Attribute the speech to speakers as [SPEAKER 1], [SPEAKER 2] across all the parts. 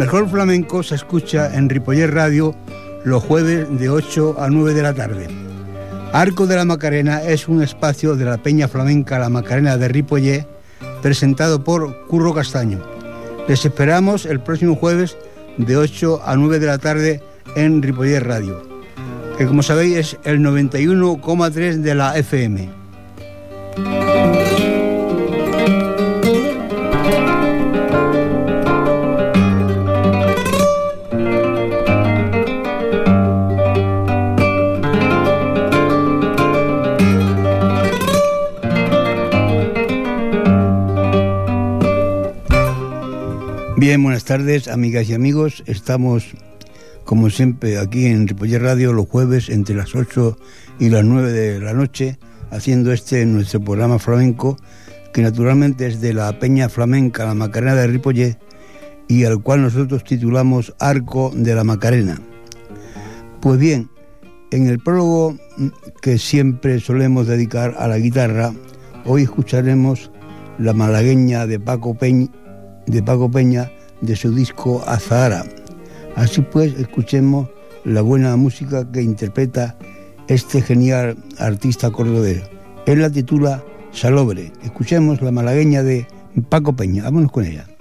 [SPEAKER 1] mejor flamenco se escucha en Ripollet Radio los jueves de 8 a 9 de la tarde. Arco de la Macarena es un espacio de la Peña Flamenca La Macarena de Ripollet, presentado por Curro Castaño. Les esperamos el próximo jueves de 8 a 9 de la tarde en Ripollet Radio, que como sabéis es el 91,3 de la FM. Bien, buenas tardes, amigas y amigos. Estamos, como siempre, aquí en Ripollet Radio los jueves entre las 8 y las 9 de la noche, haciendo nuestro programa flamenco, que naturalmente es de la Peña Flamenca La Macarena de Ripollet y al cual nosotros titulamos Arco de la Macarena. Pues bien, en el prólogo que siempre solemos dedicar a la guitarra, hoy escucharemos la malagueña de Paco Peña de su disco Azahara. Así pues, escuchemos la buena música que interpreta este genial artista cordobés. Él la titula Salobre. Escuchemos la malagueña de Paco Peña. Vámonos con ella.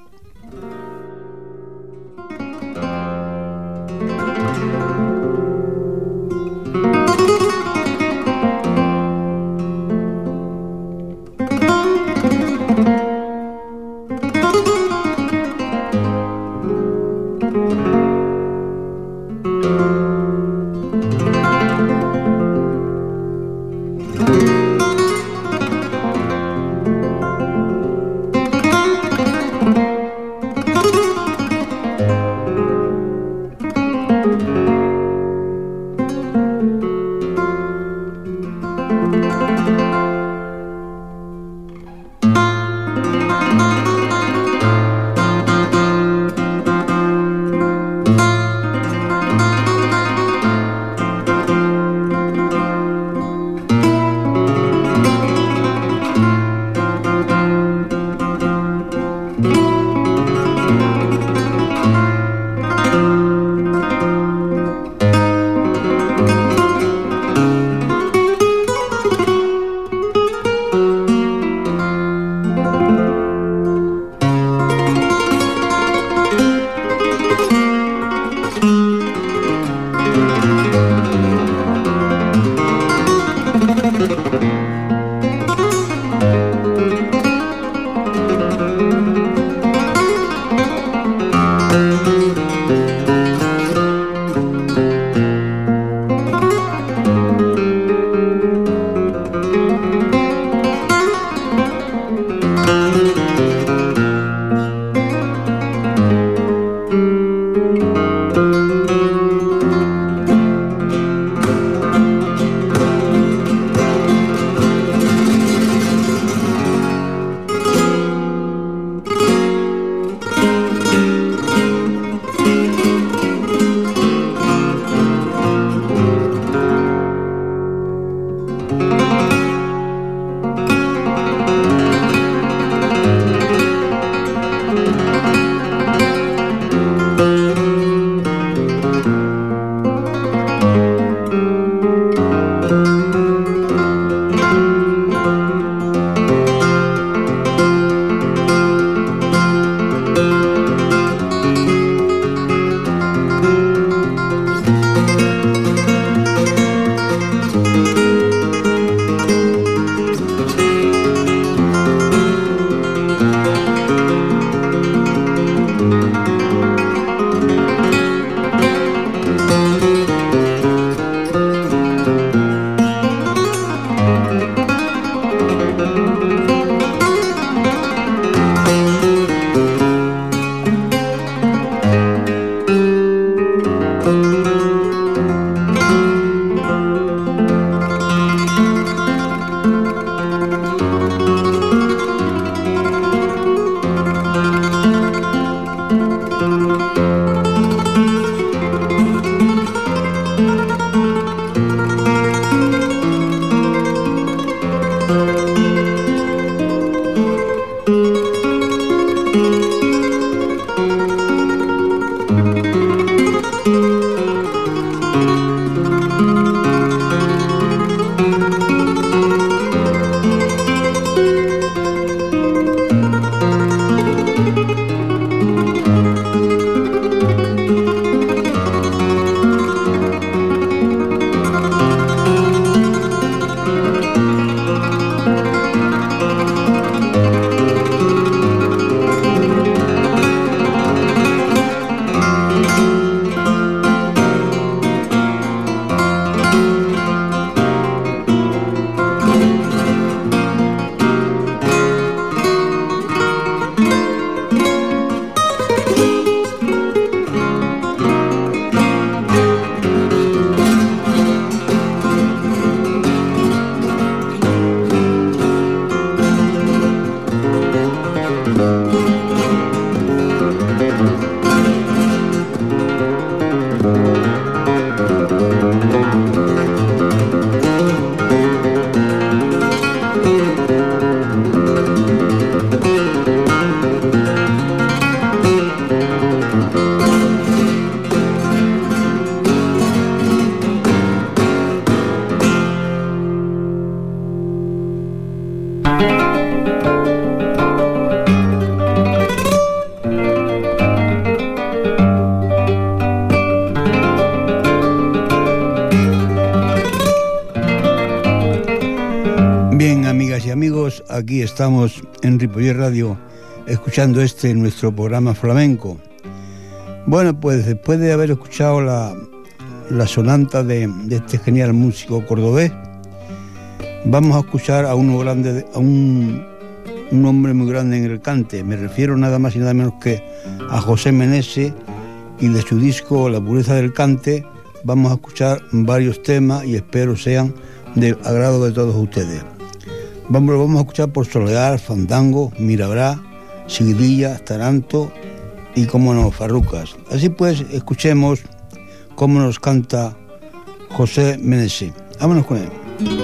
[SPEAKER 1] aquí estamos en Ripollet Radio escuchando nuestro programa flamenco. Bueno, pues después de haber escuchado la sonanta de este genial músico cordobés, vamos a escuchar a uno grande, a un hombre muy grande en el cante. Me refiero nada más y nada menos que a José Meneses, y de su disco La pureza del cante vamos a escuchar varios temas y espero sean de agrado de todos ustedes. Lo vamos a escuchar por Solear, Fandango, Mirabrá, Seguidilla, Taranto y, como no, Farrucas. Así pues, escuchemos cómo nos canta José Meneses. Vámonos con él.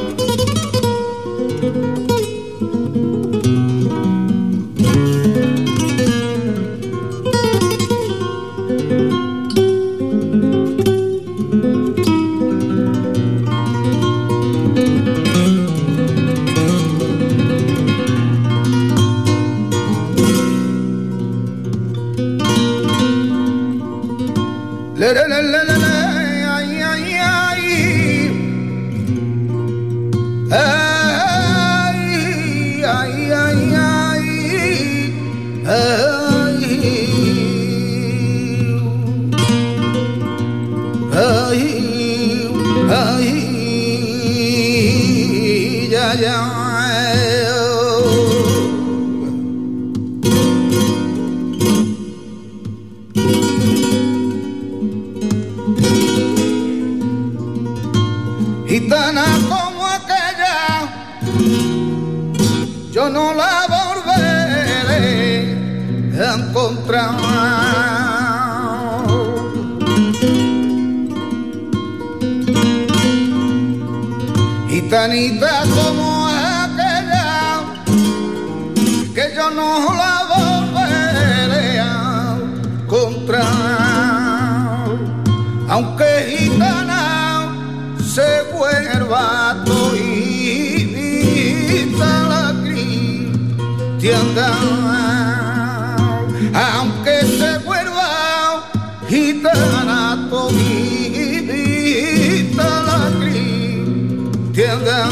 [SPEAKER 2] Gitana como aquella, yo no la volveré a encontrar. Gitanita como aquella, que yo no la volveré a encontrar. Aunque gitana se vuelva todita la cristiandad, aunque se vuelva gitana todita la cristiandad.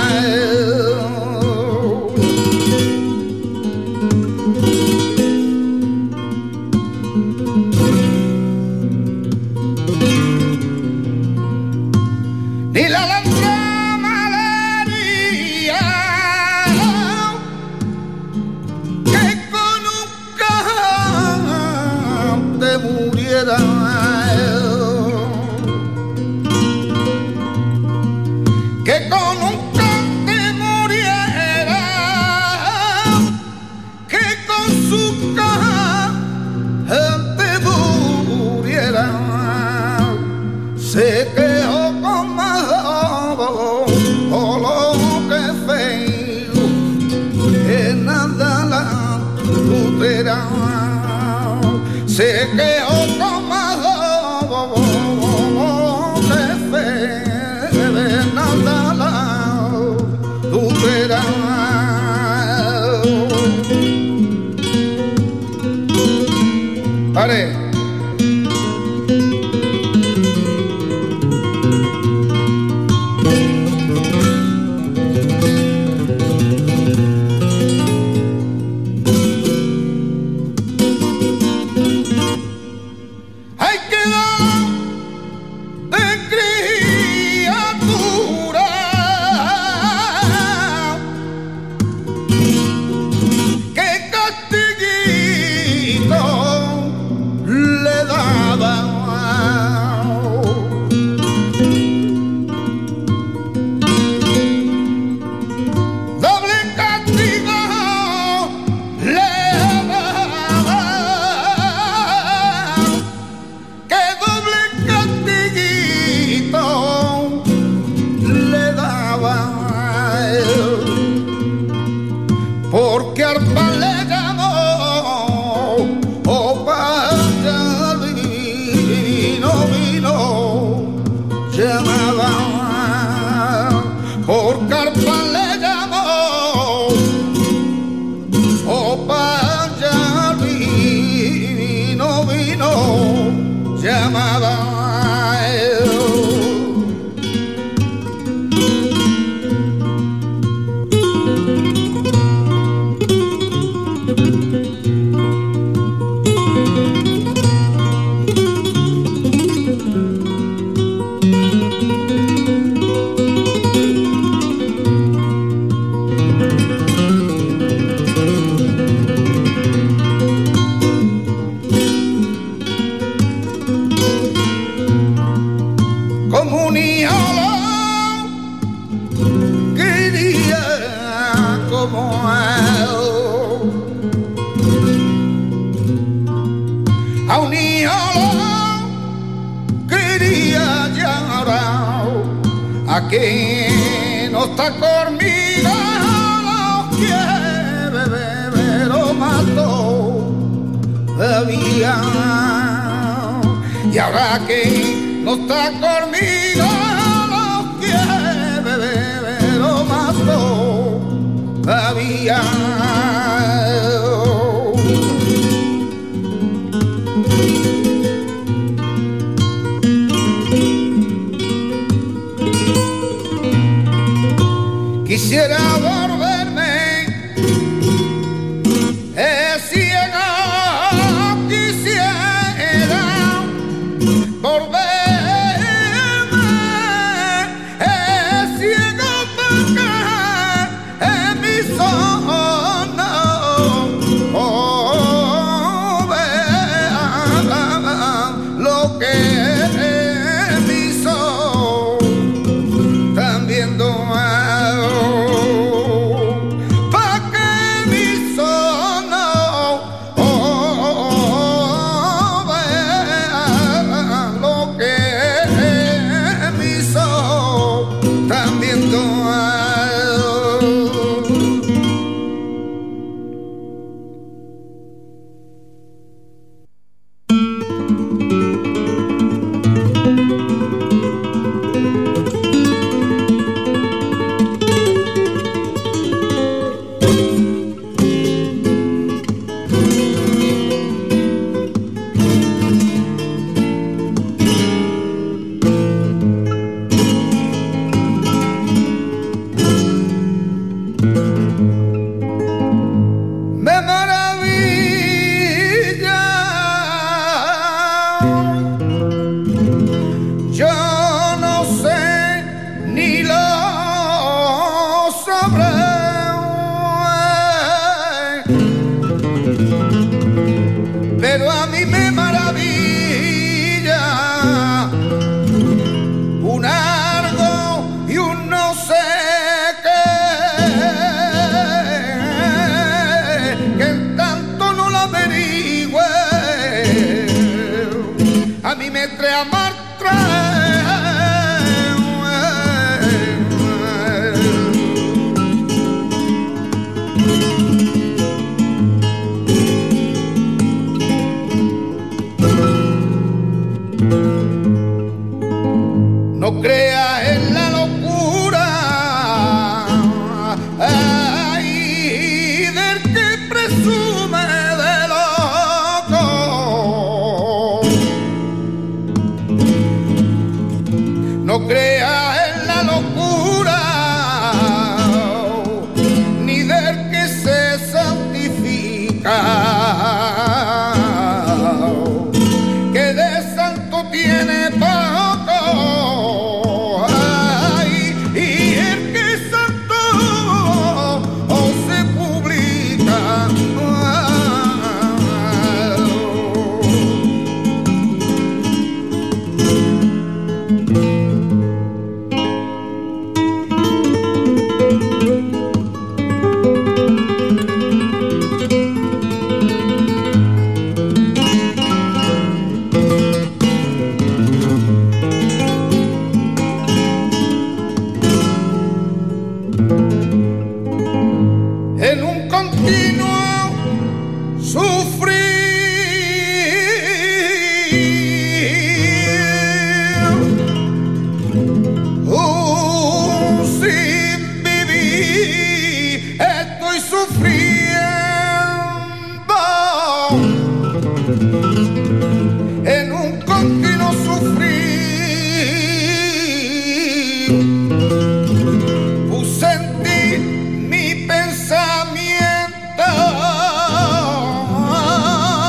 [SPEAKER 2] Ni la malaria que con un cante muriera, que con un cante muriera, que con su cante muriera, se quedó o lo que feo que nada la tutera, se quedó como que feo que nada la tutera. Pare. Porque arpa le llamó, oh vaya vino, llamaba, porque arpa le llamó, oh vaya vino, llamaba. aquí no está conmigo, lo quiere beber o mató la vida. Y ahora que no está conmigo, lo quiere beber o mató la vida. Quisiera volverme ciego, quisiera volverme ciego porque mis ojos no vean lo que mis ojos están viendo. Pero a mí me maravilla un algo y un no sé qué, que tanto no lo averigüe, a mí me trae a mar, no creas en la locura, ay, del que presume de loco. No creas en la locura, ni del que se santifica, que de santo tiene poco. En un continuo sufrir, sin vivir, estoy sufriendo. En un continuo sufrir, puse en ti mi pensamiento,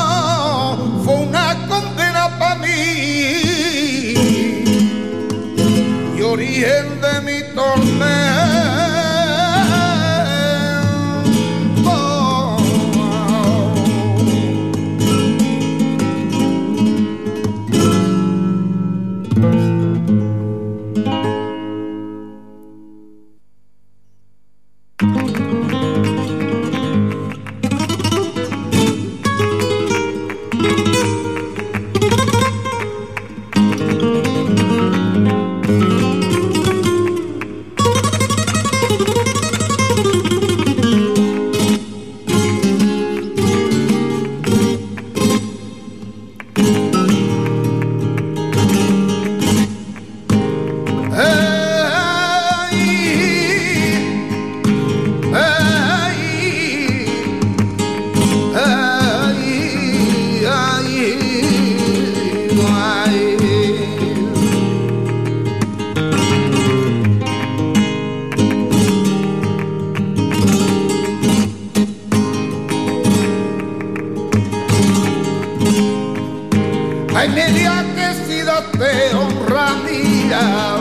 [SPEAKER 2] Ay, media que si te honra mía,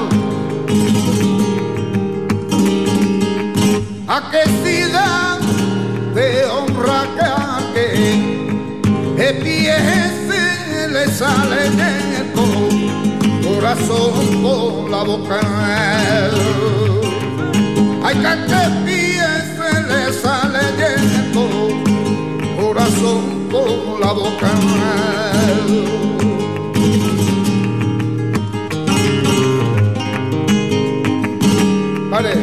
[SPEAKER 2] a que si te honra que el pie se le sale neto, corazón con la boca. Ay, que el pie se le sale neto, corazón con la boca. Vale.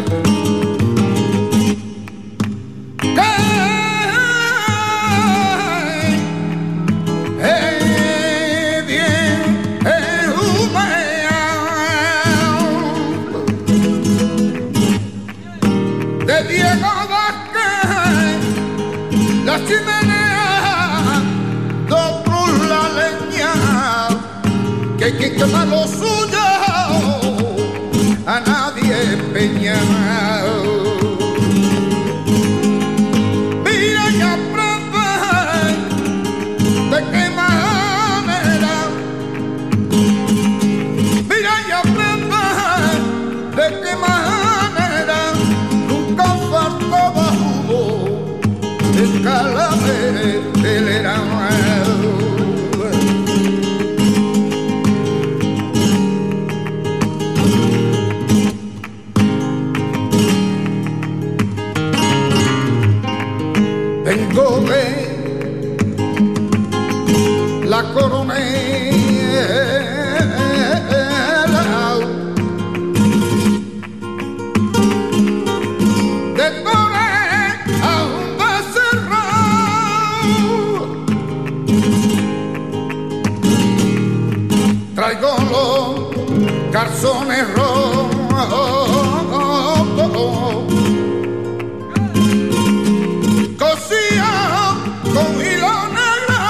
[SPEAKER 2] La chimenea, dobro la leña, que hay que quemar lo suyo, a nadie empeña. Mira y aprende de qué manera, mira y aprende de qué manera, nunca faltaba humo. Vengo de la coronela, de Torre a un becerro, traigo los calzones rojos, cosían con hilo negro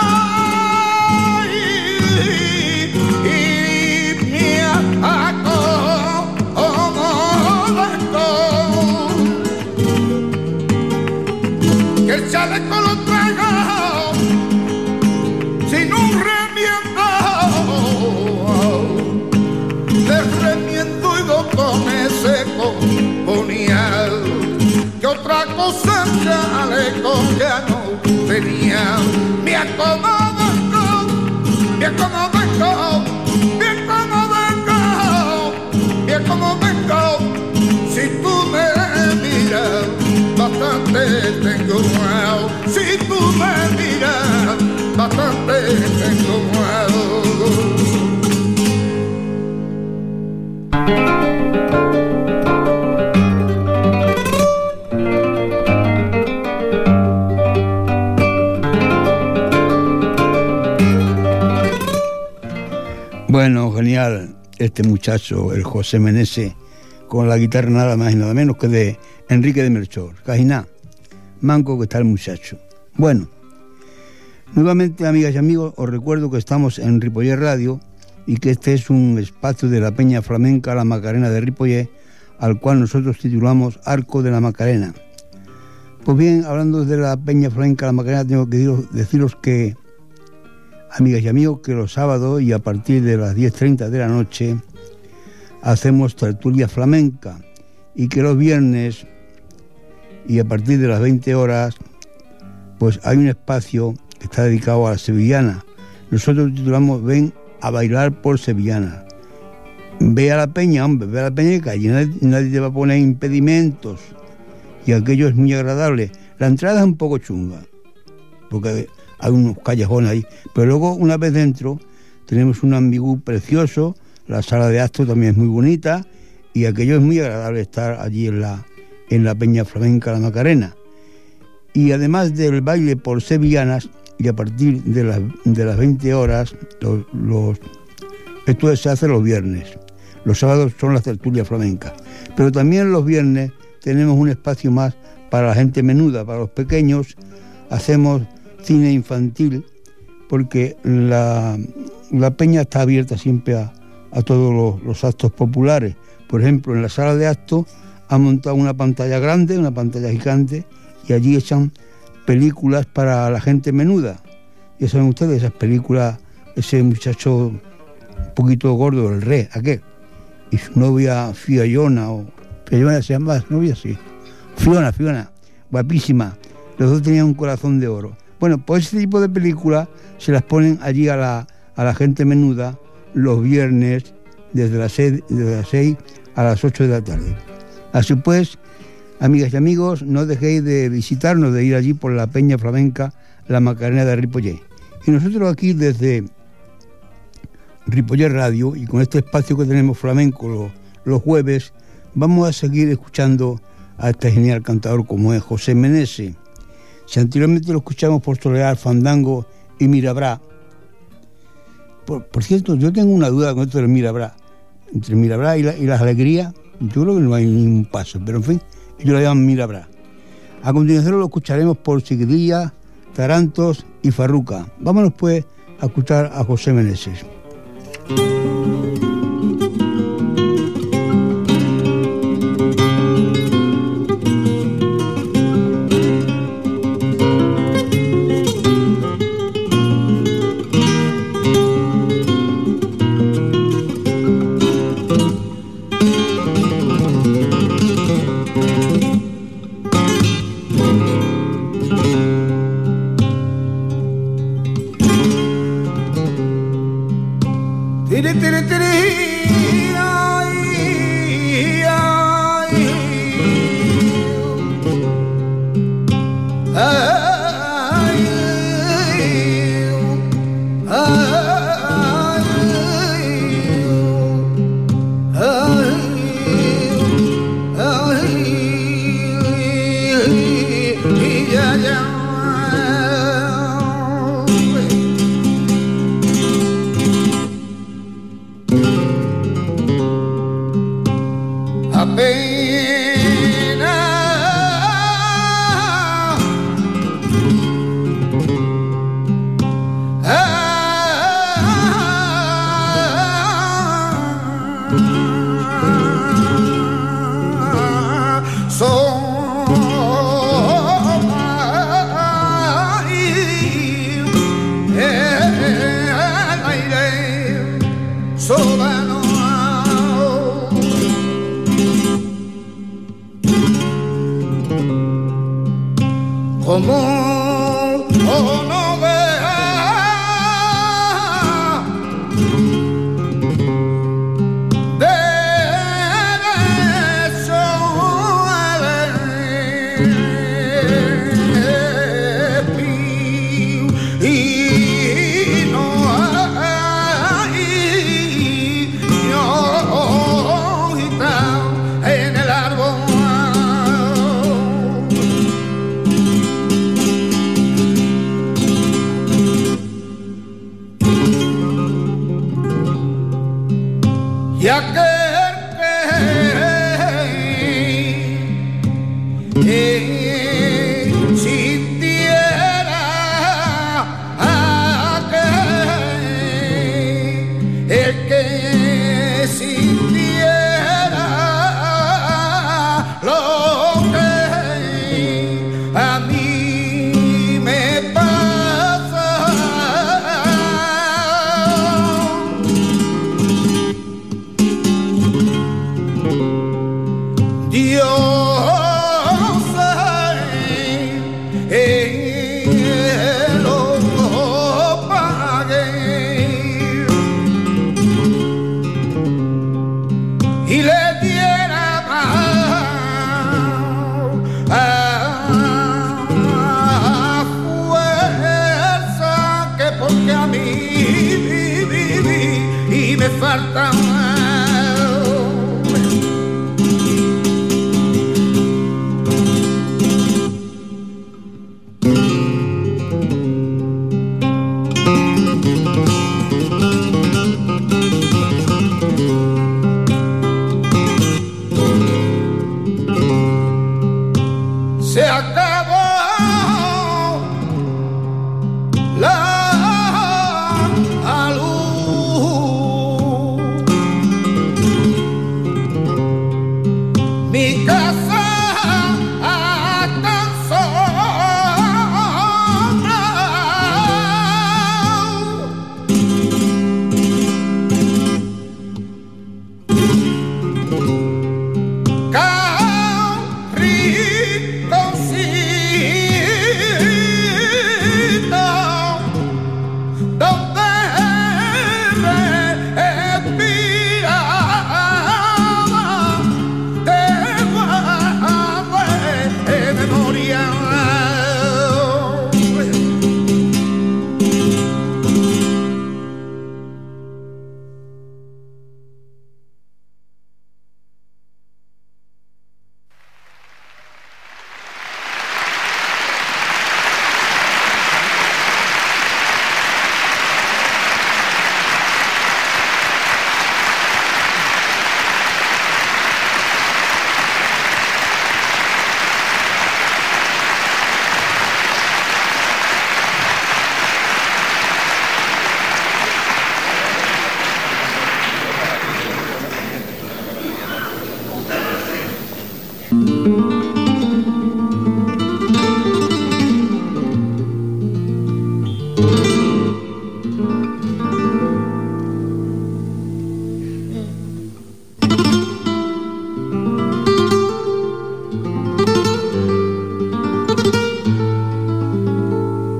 [SPEAKER 2] y me acomodo que el chaleco lo traigo sin un remiendo, de remiendo y botones se componía, que otra cosa chaleco ya no tenía. Me acomodo, me acomodo, me acomodo, me acomodo. Si tú me miras, bastante tengo mal. Si tú me miras, bastante tengo mal.
[SPEAKER 1] Bueno, genial este muchacho, el José Meneses, con la guitarra nada más y nada menos que de Enrique de Melchor. Casi nada, manco que está el muchacho. Bueno, nuevamente, amigas y amigos, os recuerdo que estamos en Ripollé Radio y que este es un espacio de la Peña Flamenca La Macarena de Ripollé, al cual nosotros titulamos Arco de la Macarena. Pues bien, hablando de la Peña Flamenca La Macarena, tengo que deciros que, amigas y amigos, que los sábados y a partir de las 10:30 de la noche hacemos tertulia flamenca y que los viernes y a partir de las 20 horas pues hay un espacio que está dedicado a la sevillana. Nosotros titulamos Ven a bailar por sevillana. Ve a la peña, hombre, ve a la peña, que allí nadie te va a poner impedimentos y aquello es muy agradable. La entrada es un poco chunga porque hay unos callejones ahí, pero luego una vez dentro tenemos un ambigú precioso, la sala de actos también es muy bonita y aquello es muy agradable estar allí en la Peña Flamenca La Macarena. Y además del baile por sevillanas, y a partir de las 20 horas, esto se hace los viernes. Los sábados son las tertulias flamencas. Pero también los viernes tenemos un espacio más para la gente menuda, para los pequeños. Hacemos cine infantil, porque la peña está abierta siempre a todos los actos populares. Por ejemplo, en la sala de actos han montado una pantalla grande, una pantalla gigante, y allí echan películas para la gente menuda. Ya saben ustedes, esas películas ese muchacho un poquito gordo, el rey, aquel, y su novia Fiona, o Fiona se llama, su novia, sí, Fiona, guapísima, los dos tenían un corazón de oro. Bueno, pues ese tipo de películas se las ponen allí a la gente menuda los viernes desde las 6 a las 8 de la tarde. Así pues, amigas y amigos, no dejéis de visitarnos, de ir allí por la Peña Flamenca, la Macarena de Ripollet. Y nosotros aquí desde Ripollet Radio, y con este espacio que tenemos flamenco los jueves, vamos a seguir escuchando a este genial cantador como es José Meneses. Si anteriormente lo escuchamos por torear Fandango y Mirabrá. Por cierto, yo tengo una duda con esto del Mirabrá. Entre Mirabrá y las alegrías, yo creo que no hay ningún paso, pero en fin, ellos lo llaman Mirabrá. A continuación lo escucharemos por Seguidilla, Tarantos y Farruca. Vámonos pues a escuchar a José Meneses.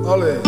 [SPEAKER 2] Ole.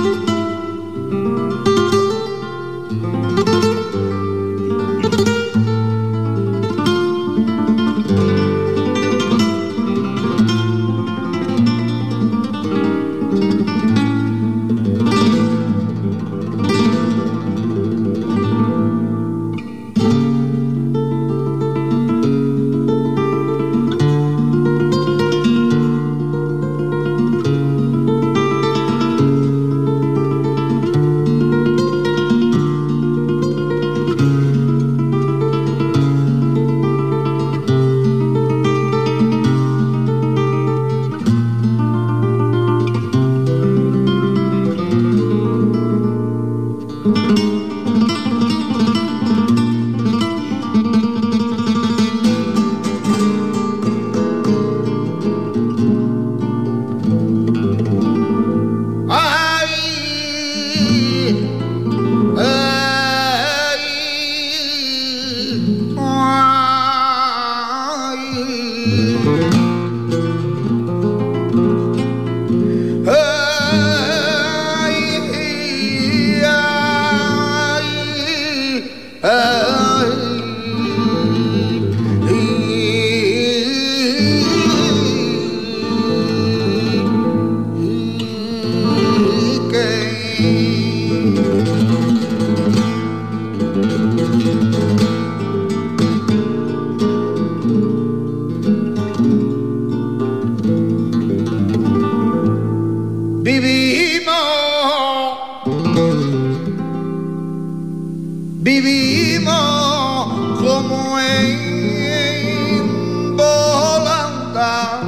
[SPEAKER 2] Vivimos como en volanta,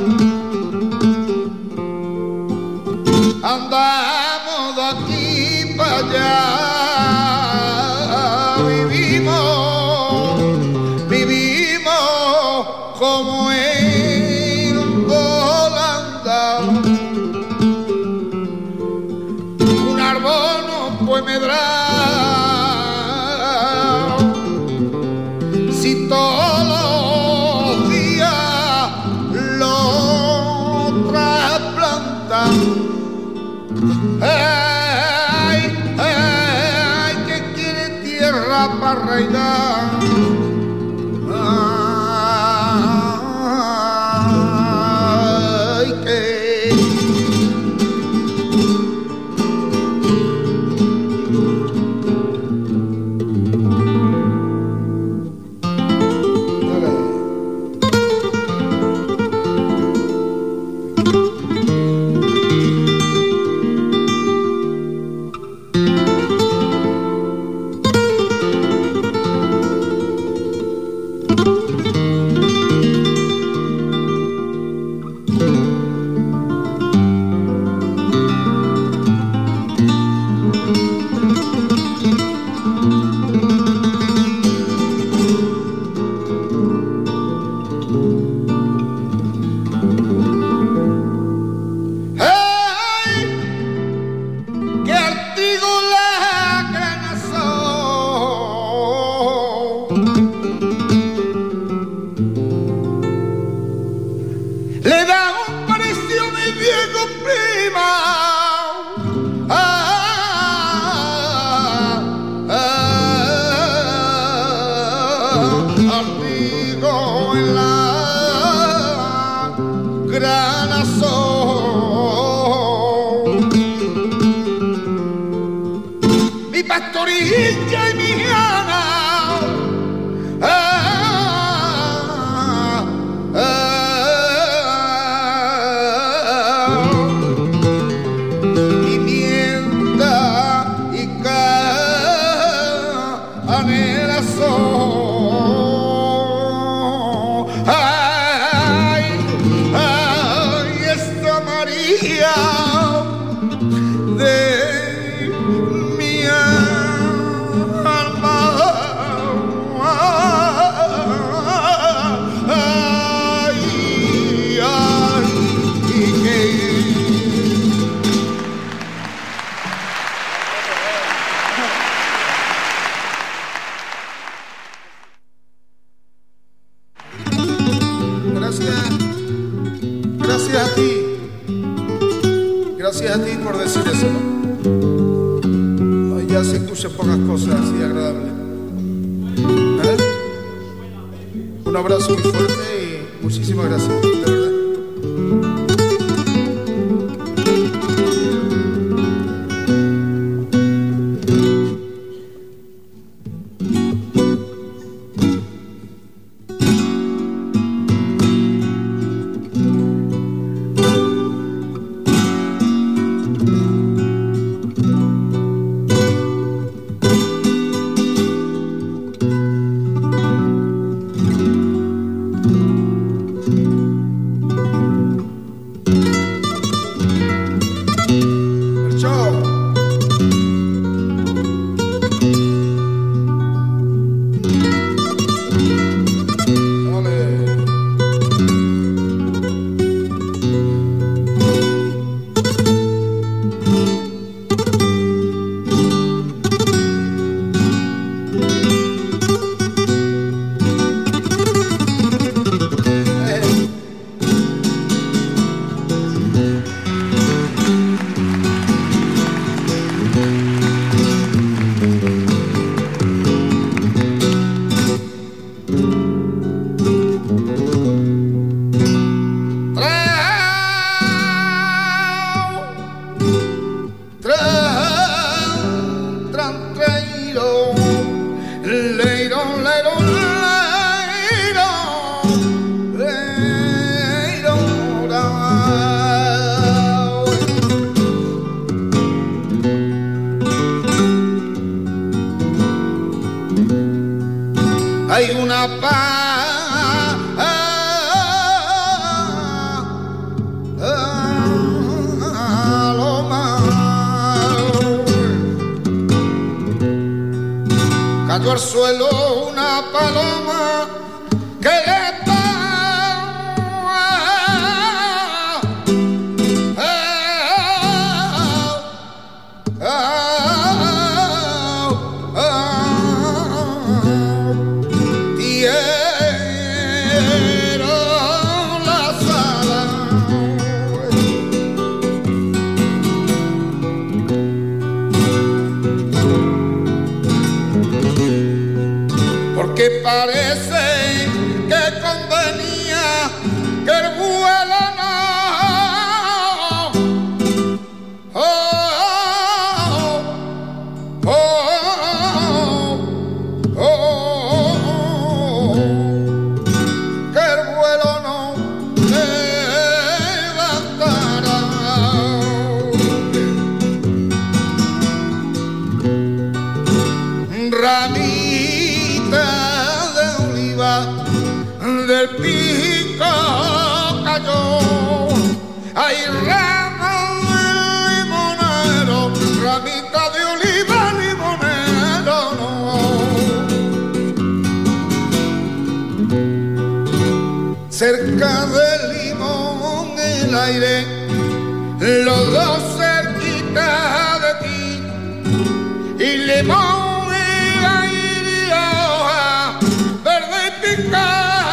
[SPEAKER 2] andamos de aquí para allá, vivimos como en volanta, un árbol no puede medrar si todos los días lo trasplantan. Ay, que quiere tierra para reinar. Ay, que le da un precio mi viejo prima. Artigo en la gran azul, mi pastorilla y mi Ana. De mi decir eso, ¿no? Ya se escuchan pocas cosas así agradables. Un abrazo muy fuerte y muchísimas gracias, de verdad. Hay una paloma cayó al suelo una paloma que le parece que convenía que el vuelo no que el vuelo no levantara. Del pico cayó, hay rama de limonero, ramita de oliva limonero, no. Cerca del limón el aire, los dos cerquita de ti, y limón y aire y hoja verde y picada.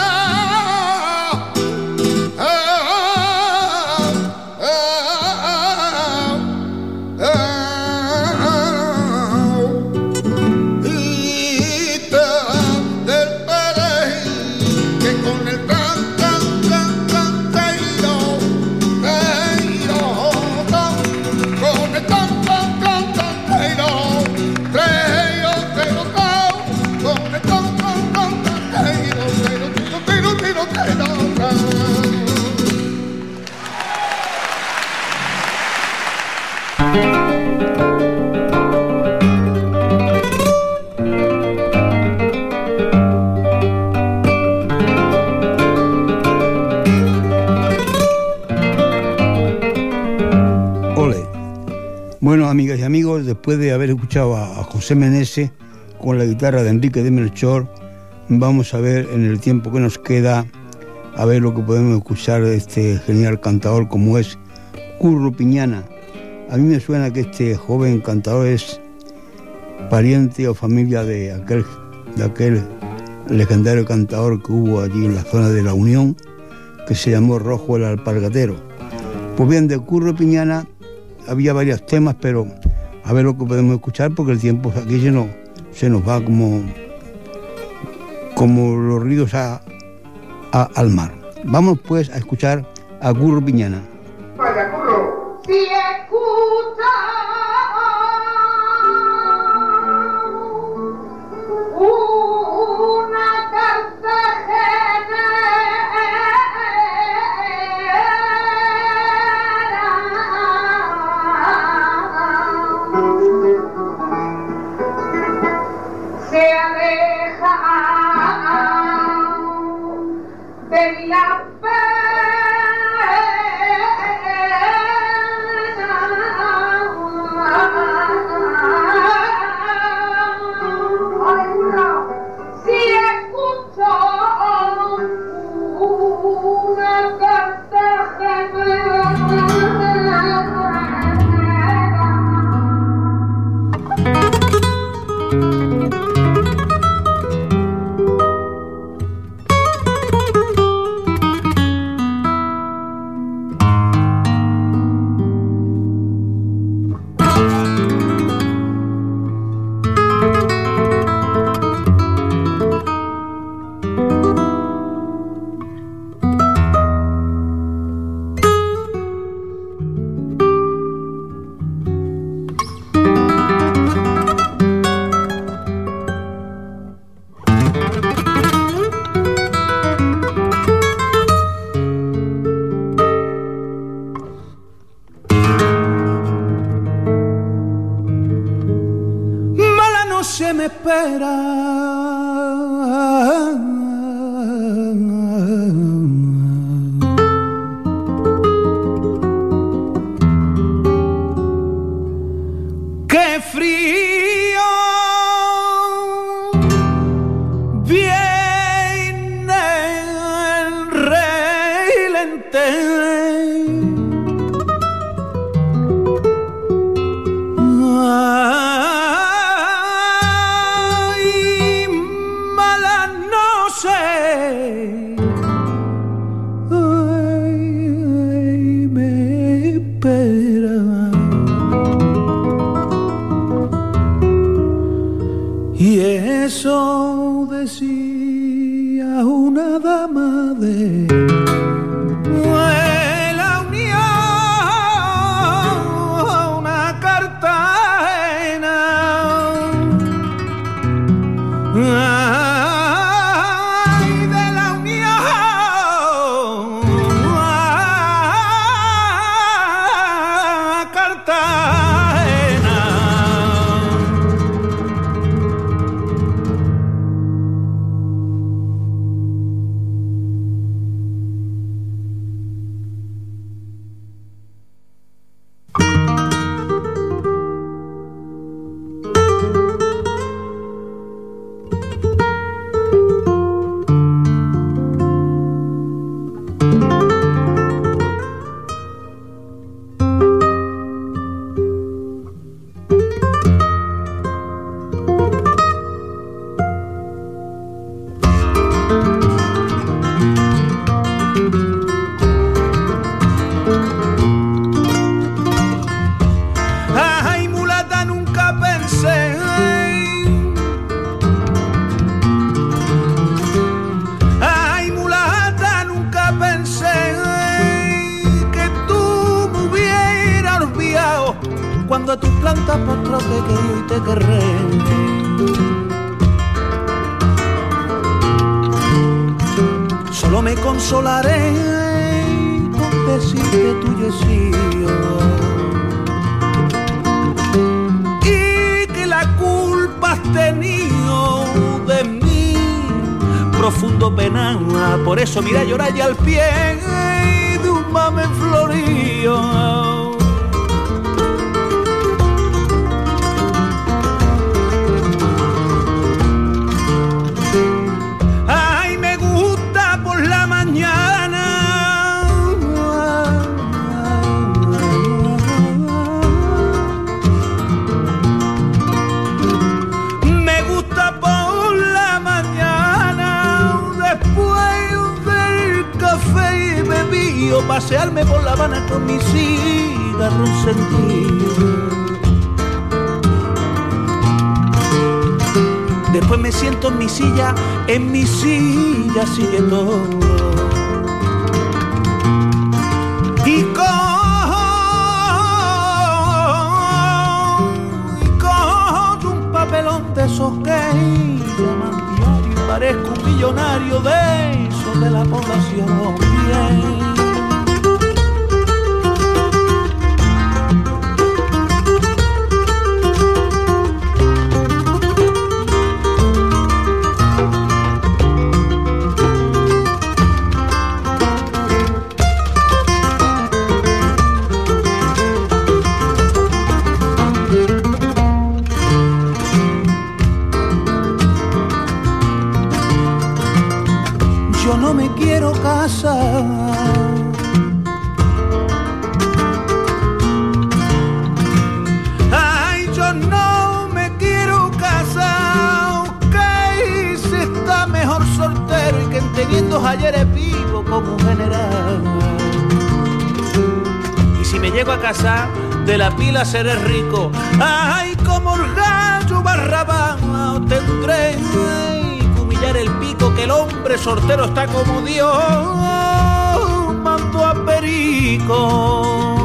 [SPEAKER 1] Bueno, amigas y amigos, después de haber escuchado a José Meneses con la guitarra de Enrique de Melchor, vamos a ver en el tiempo que nos queda, a ver lo que podemos escuchar de este genial cantador como es Curro Piñana. A mí me suena que este joven cantador es pariente o familia de aquel legendario cantador que hubo allí en la zona de La Unión, que se llamó Rojo el Alpargatero. Pues bien, de Curro Piñana había varios temas, pero a ver lo que podemos escuchar, porque el tiempo aquí se nos va como los ríos al mar. Vamos pues a escuchar a Curro Piñana.
[SPEAKER 2] Vaya, Curro.
[SPEAKER 3] Si escucha una cartagenera, se aleja de la
[SPEAKER 4] se me espera. ¡Qué frío! Viene el rey lente. Y eso decía una dama de la Unión, una Cartagena. Ay, de la Unión, Cartagena. Cuando a tus plantas postro te quería y te querré. Solo me consolaré con decirte tuyo he sido, y que la culpa has tenido de mí profundo penar. Por eso mira llorar ya al pie de un mame florío. Pasearme por La Habana con mis hijas cigarro encendido. Después me siento en mi silla sigue todo. Y cojo un papelón de esos que llaman diario y parezco un millonario de esos de la población bien. Ay, yo no me quiero casar, que se está mejor soltero y que teniendo ayeres vivo como un general. Y si me llego a casar, de la pila seré rico. Ay, como el gallo Barrabás tendré el pico, que el hombre soltero está como Dios mandó a Perico.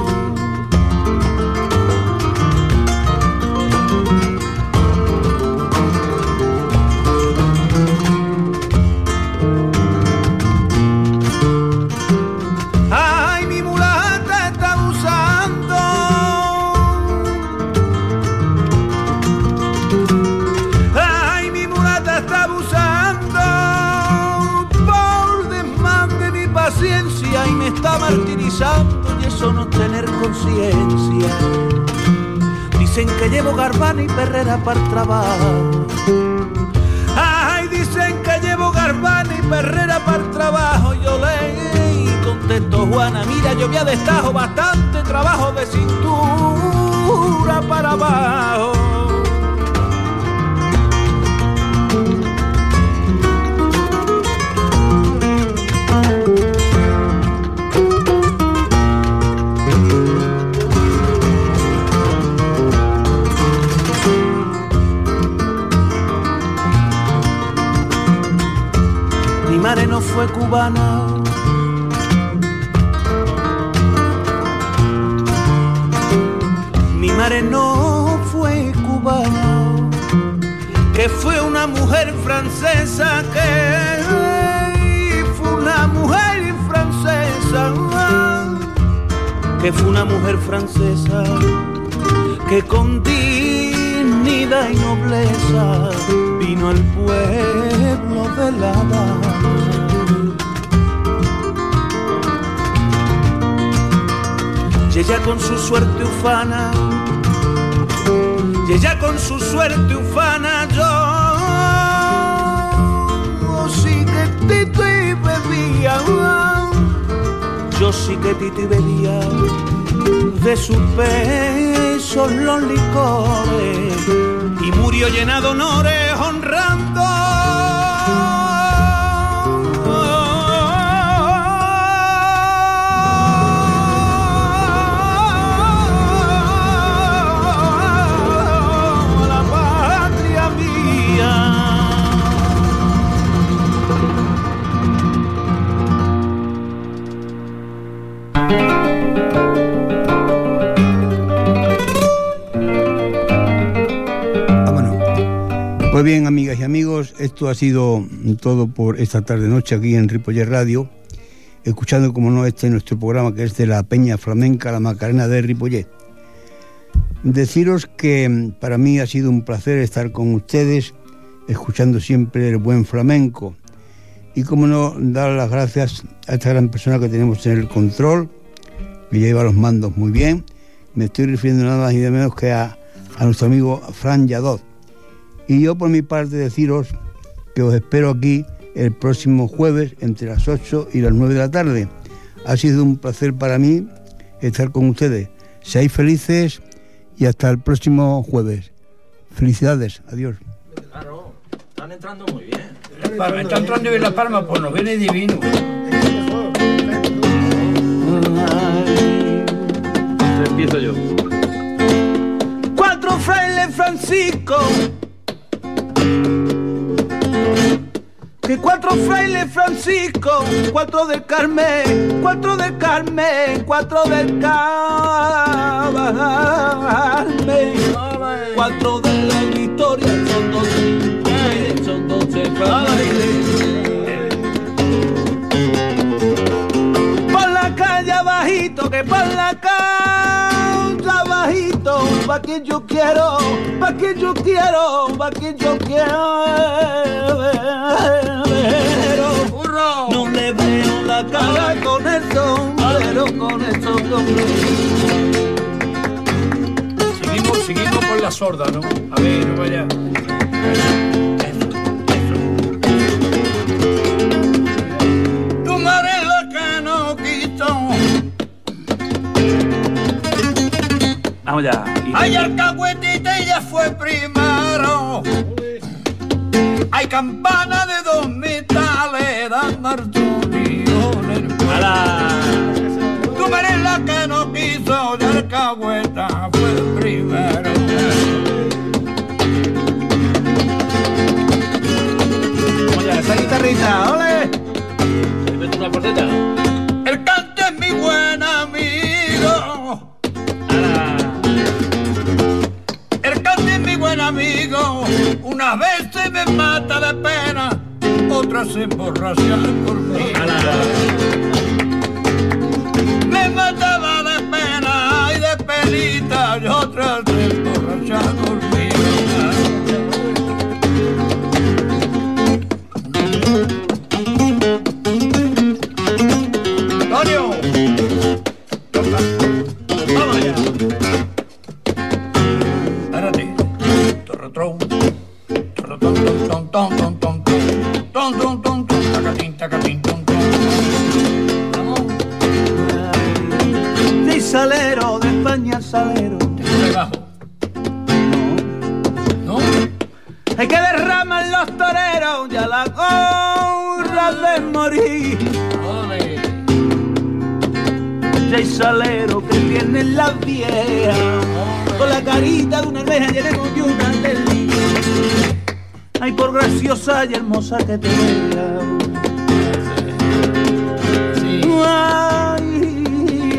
[SPEAKER 4] Ay, mi mulata está usando. Ay, mi mulata está abusando y me está martirizando, y eso no es tener conciencia. Dicen que llevo garbana y perrera para el trabajo. Ay, dicen que llevo garbana y perrera para el trabajo. Yo le contesto, Juana, mira, yo había destajo bastante trabajo de cintura para abajo. Mi madre no fue cubana, mi madre no fue cubana, que fue una mujer francesa, que fue una mujer francesa, que fue una mujer francesa, que con dignidad y nobleza vino al pueblo de La Habana. Y ella con su suerte ufana, y ella con su suerte ufana, yo sí que tito y bebía, yo sí que tito y bebía de sus besos los licores, y murió llena de honores honrando la patria mía.
[SPEAKER 1] Pues bien, amigas y amigos, esto ha sido todo por esta tarde-noche aquí en Ripollet Radio, escuchando, como no, nuestro programa, que es de la Peña Flamenca La Macarena de Ripollet. Deciros que para mí ha sido un placer estar con ustedes, escuchando siempre el buen flamenco, y como no, dar las gracias a esta gran persona que tenemos en el control, que lleva los mandos muy bien. Me estoy refiriendo nada más y nada menos que a nuestro amigo Fran Lladot. Y yo, por mi parte, deciros que os espero aquí el próximo jueves entre las 8 y las 9 de la tarde. Ha sido un placer para mí estar con ustedes. Seáis felices y hasta el próximo jueves. Felicidades. Adiós.
[SPEAKER 5] Claro, están entrando muy bien.
[SPEAKER 6] Está entrando bien Las Palmas, pues nos viene divino.
[SPEAKER 4] empiezo yo. 4 frailes Francisco, que 4 frailes Francisco, 4 del Carmen, 4 del Carmen, 4 del Carmen, 4 de la Victoria, son 12 frailes. Por la calle abajito, que por la calle abajito, pa' que yo quiero, pa' que yo quiero, pa' que yo quiero. No le veo la cara con el sombrero, con el sombrero.
[SPEAKER 6] Seguimos por la sorda, ¿no? A ver, no vaya.
[SPEAKER 2] Tu madre es la que no quiso.
[SPEAKER 4] Vamos ya.
[SPEAKER 2] Ay, alcahuetita, ella fue primero. Hay campana de 2 metales, dan martillones. Tú eres la que no quiso, y alcahueta fue primero.
[SPEAKER 4] Vamos ya, esa guitarrita, ole. ¿Se mete una porteta?
[SPEAKER 2] El cante es mi buen amigo. El cante es mi buen amigo. Una vez se me mata de pena, otra se emborracha por mí. Me mataba de pena y de penita, y otra se emborracha por mí. Antonio, vamos allá. Espérate. Torrotron.
[SPEAKER 4] De salero, de España salero.
[SPEAKER 2] ¿No?
[SPEAKER 4] Hay que derramar los toreros, ya la hora de morir. De salero que tiene la vieja, con la carita de una almeja llena de una delita. Ay, por graciosa y hermosa que te vea. Ay,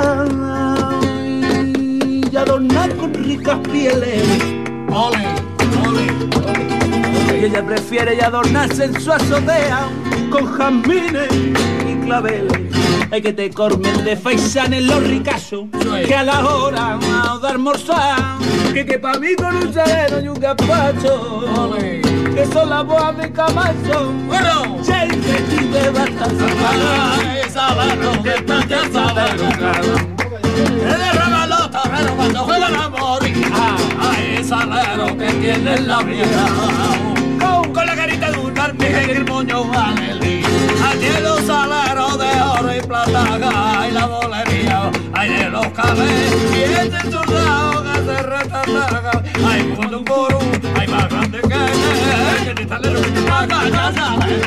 [SPEAKER 4] ay, y adornar con ricas pieles.
[SPEAKER 2] Ole, ole, ole.
[SPEAKER 4] Y ella prefiere ya adornarse en su azotea con jazmines y claveles. Hay que te cormen de faisanes los ricachos, que a la hora de almorzar, que pa' mí con un salero y un gazpacho, que son las boas de Camacho.
[SPEAKER 2] Bueno,
[SPEAKER 4] Che, que te bastante
[SPEAKER 2] salero, que está ya salero. Le derraman los toreros cuando juegan a morir. Ay, salero que tiene la vieja, con la carita de un almeja y el moño vale. Allí los saleros de oro y plata, y la bolería, hay de los calés, y este soldado que se retardaga. Hay cuando un coro, hay más grande que el salero que te paga, ya sabes.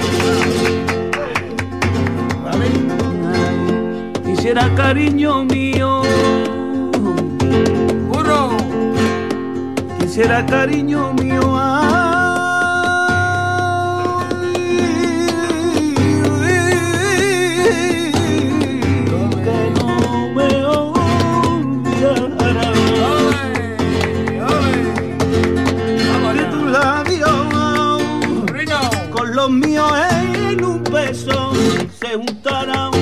[SPEAKER 4] Quisiera cariño mío,
[SPEAKER 2] ¡Burro!
[SPEAKER 4] quisiera cariño mío. Los míos en un beso se juntarán